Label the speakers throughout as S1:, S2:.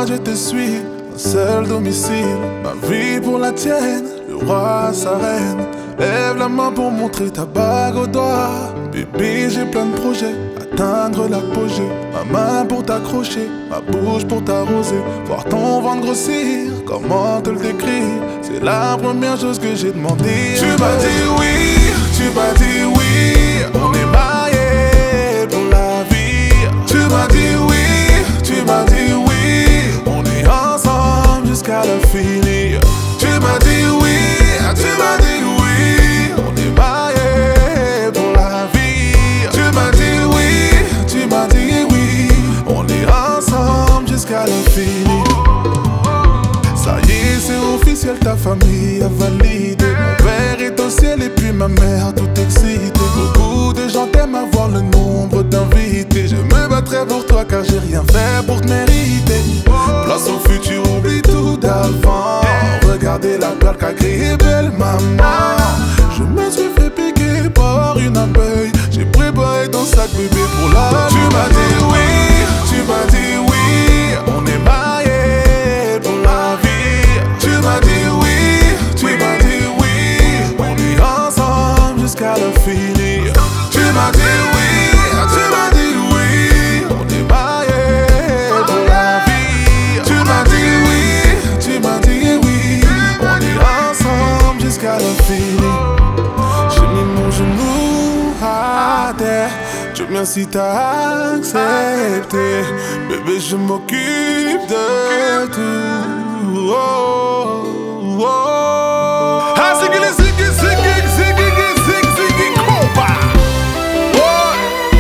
S1: moi je te suis, un seul domicile. Ma vie pour la tienne, le roi à sa reine. Lève la main pour montrer ta bague au doigt. Bébé, j'ai plein de projets, atteindre l'apogée. Ma main pour t'accrocher, ma bouche pour t'arroser. Voir ton ventre grossir, comment te le décrire? C'est la première chose que j'ai demandé. Tu m'as dit oui, tu m'as dit oui. On est mariés pour la vie. Tu m'as dit oui, tu m'as dit oui. On est ensemble jusqu'à l'infini. Tu m'as dit oui, tu m'as dit oui. On est mariés pour la vie. Tu m'as dit oui, tu m'as dit oui. On est ensemble jusqu'à l'infini. Ça y est, c'est officiel, ta famille a validé. Mon père est au ciel et puis ma mère tout excitée. Beaucoup de gens t'aiment à voir le nombre d'invités. Je me battrai pour toi car j'ai rien fait pour te mériter. Place au futur, oublie tout d'avant. Regardez la plaque qu'a créée belle maman. Je me suis fait piquer par une abeille. J'ai préparé ton sac bébé pour la. Tu m'as dit oui, tu m'as dit oui. On est mariés pour la vie. Tu m'as dit oui, tu m'as dit oui. On est ensemble jusqu'à l'infini. Tu m'as dit oui, tu m'as dit oui. On est mariés pour la vie. Tu m'as dit oui, tu m'as dit oui. On est ensemble jusqu'à l'infini. J'ai mis mon genou à terre. Dieu merci t'as accepté. Bébé je m'occupe de tout. Oh, oh, oh. Ah, ziggy, ziggy, ziggy, ziggy, ziggy, ziggy, compa. Oh.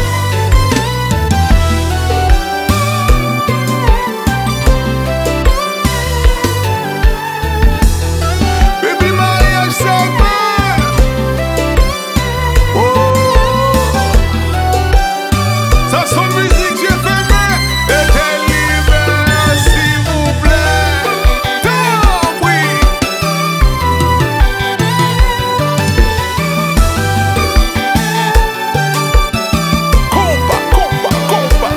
S1: Baby mariage c'est vrai. Oh. Ça sonne musique, j'ai fait main. Et t'es libre, s'il vous plaît. Top, oui. Compa, compa, compa.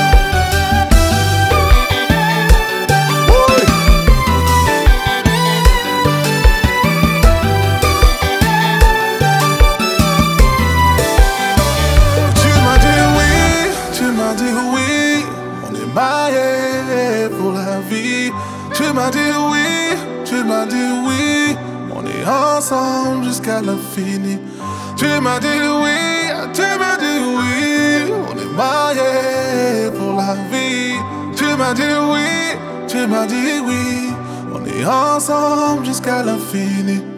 S1: Oui. Tu m'as dit oui, tu m'as dit oui. On est mariés pour la vie. Tu m'as dit oui, tu m'as dit oui. On est ensemble jusqu'à l'infini. Tu m'as dit oui, tu m'as dit oui. On est mariés pour la vie. Tu m'as dit oui, tu m'as dit oui. On est ensemble jusqu'à l'infini.